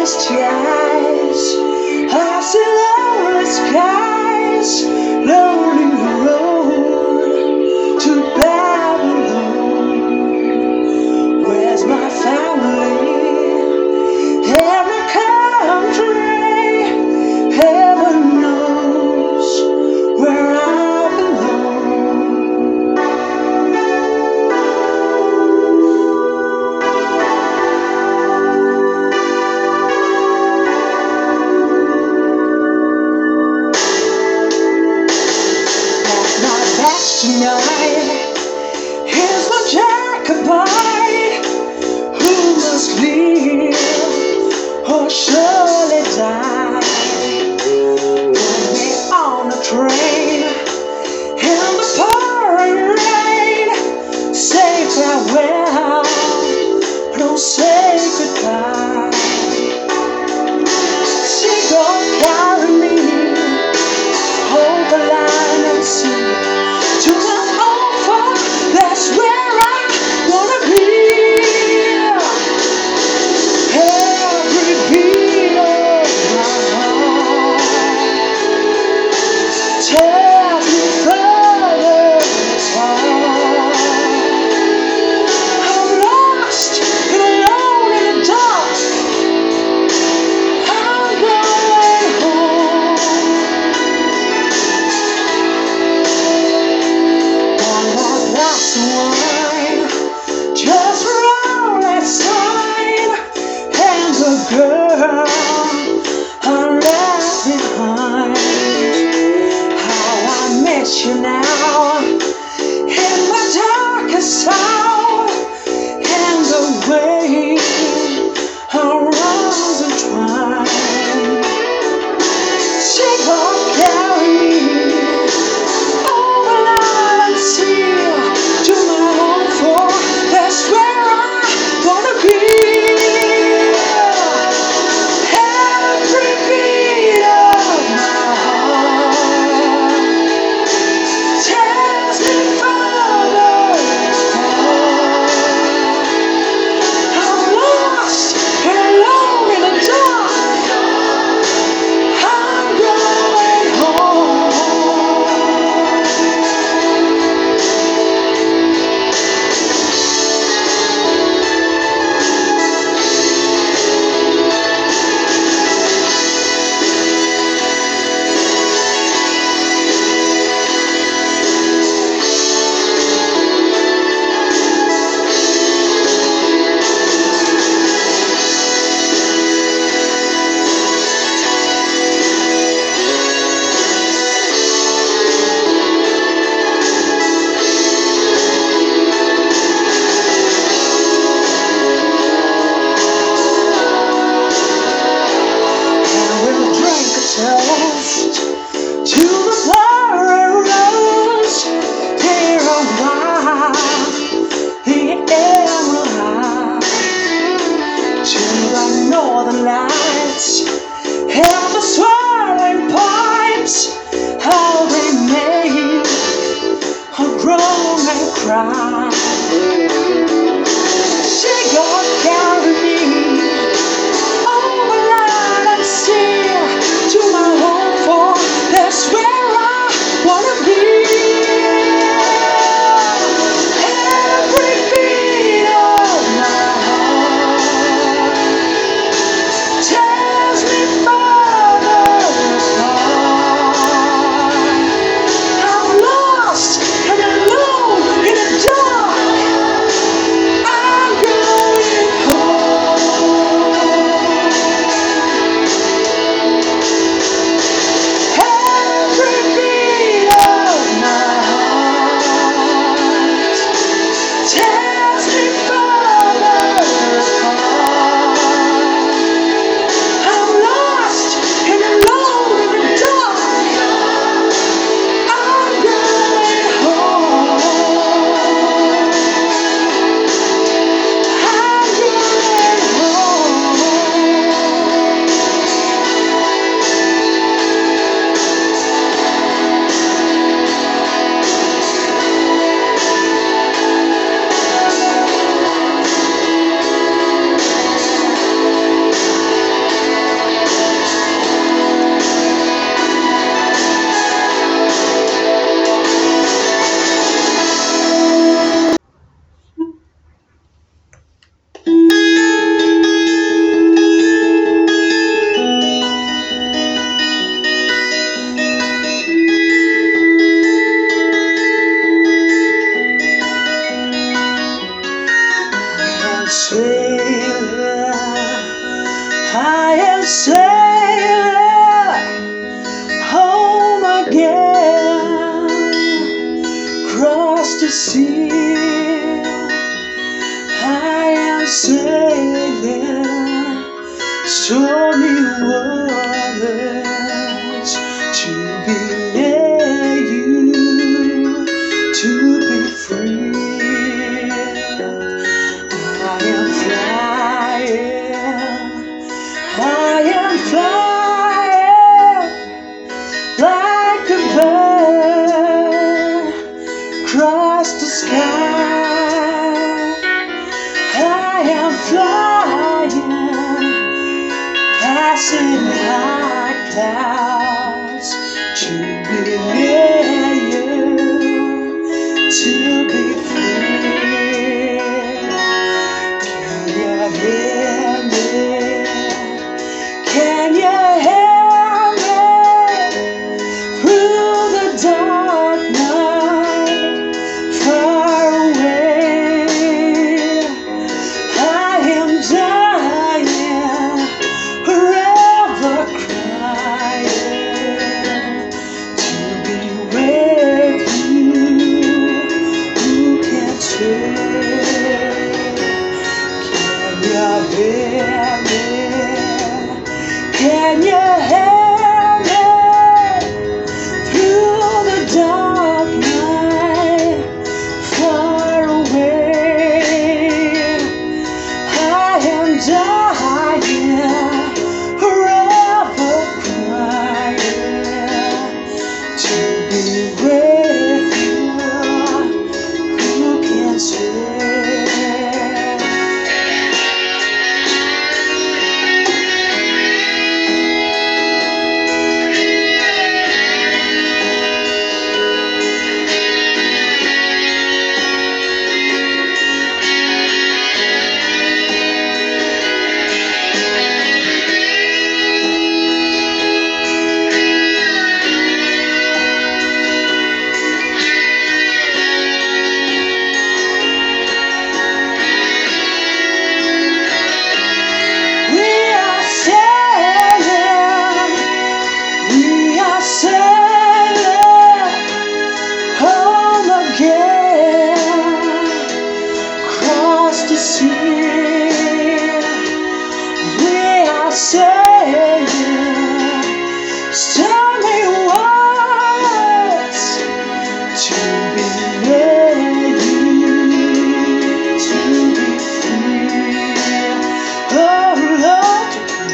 skies. I see lonely skies, lonely road to Babylon. Where's my family? Every country, heaven knows where I belong. Tonight, here's my Jacobite who must live or surely die. Put me on a train in the pouring rain. Say farewell, don't say goodbye. She gon' carry me, hold the line and see to my home, for that's where I wanna be. Every beat of my heart tells me further apart. I'm lost and alone in the dark. I'm going home. Glass of wine, just roll that sign, and the girl I left behind. How I miss you now, in my darkest hour, and the way our arms entwine. She gon' carry me over land and sea to my home, for that's where I wanna be. Every beat of my heart tells me further apart. I'm lost and alone in the dark. I'm going home. Toast to the pouring rose, here a while the emerald high, to the northern lights and the swirling pipes, how they make a groan and cry. She gon' carry me over land and sea to my home, for that's where I wanna be. Every beat of my heart tells me further apart. I'm lost and alone in the dark. I'm going home. am sailing home again, across the sea. I am sailing stormy waters to be near you, to be free. I am flying like a bird across the sky. I am flying, passing high clouds to be near you, to be free. Can you hear me? Can you hear me through the dark night, far away? I am dying, forever crying, to be with you. Who can say? Can you hear me? Can you hear me through the dark night, far away? I am dying, forever crying, to be with you. Who can say? We are sailing home again, across the sea. We are sailing stormy waters to be near you, to be free. Oh Lord,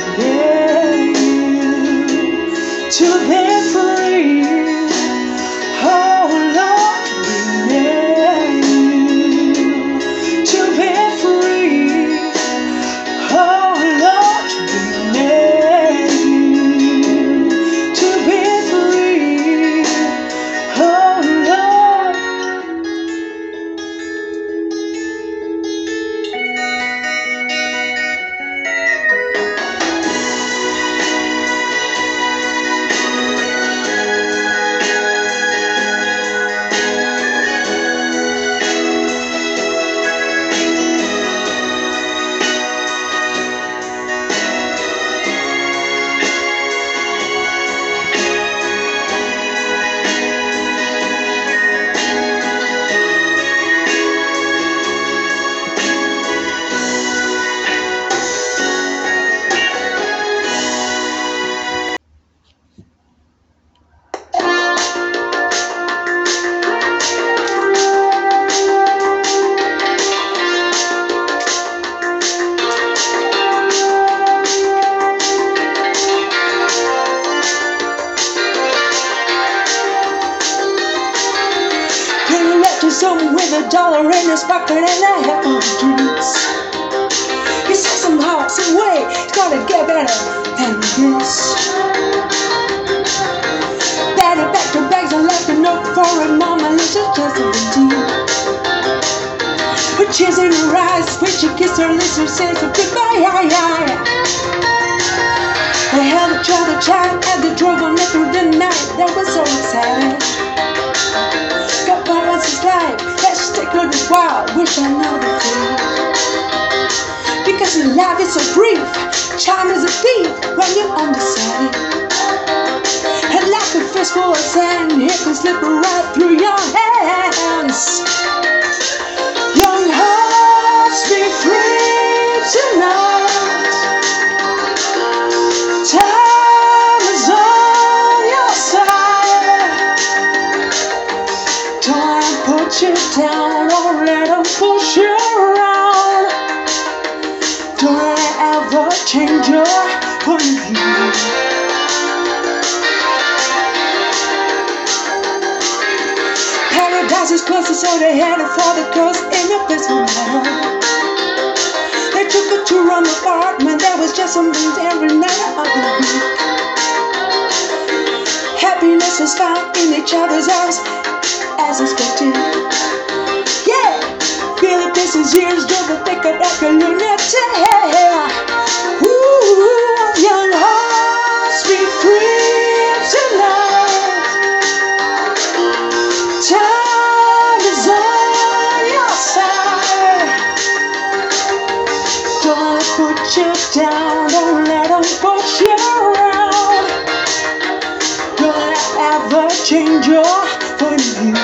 to be free. Oh Lord, be near you, to be free. Oh Lord, be near you, to be free. Oh Lord. Someone with $1 in his pocket and a half of dreams. He said somehow, some way, it's gonna get better than this. Daddy back to bags and left a note for her mom, and it's just 17. With tears in her eyes, when she kissed her lips, her says goodbye. They held each other tight as they drove on it through the night. They were so excited. Got balance is life, let's take her this wild. Wish I know the truth. Because life is so brief, time is a thief when you're undecided. And like a fistful of sand, it can slip right through your hands. Young hearts, be free tonight. Time is on your side. Don't let 'em put you down, don't let 'em push you around. Don't let it ever change your point of view. Paradise is closer, so they headed for the coast in a blissful manner. They took a tour on the apartment, there was just some things every night of the week. Happiness was found in each other's arms, as expected. Yeah, feel it, this is years, drove the thicket like a lunatic. Ooh, young hearts, be free tonight. Time is on your side. Don't let 'em put you down, don't let 'em push you around. Don't let it ever change your point of view.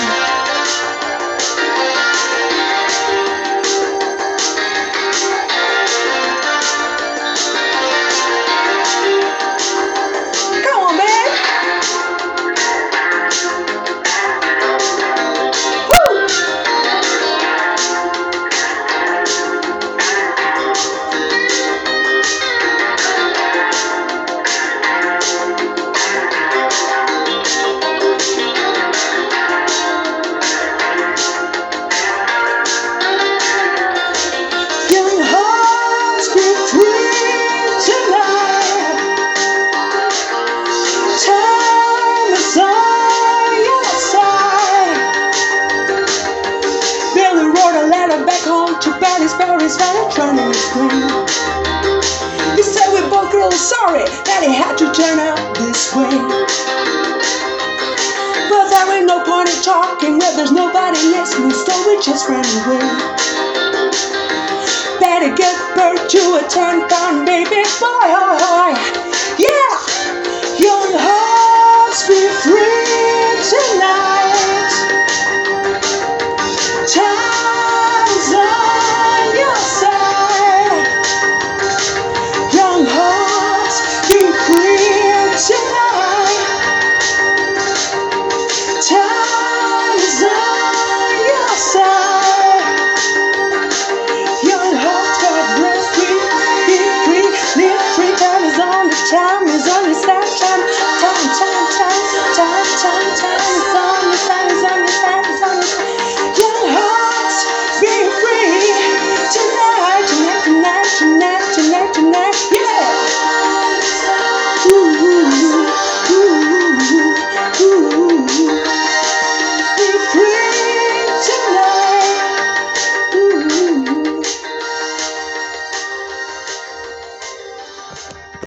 Back home to Paris, trying to explain. He said we both were sorry that it had to turn out this way. But there ain't no point in talking where there's nobody listening, so we just ran away. Better get birth to a 10-pound baby boy. Yeah, young hearts, be free tonight. Time's on your side. Young hearts, be free tonight. Time is on your side. Young hearts, God bless, be free, live free. Time is on your side. Time is on your side. Time is on your side. Is on your side. Is on your side. Young hearts, be free tonight. Yeah.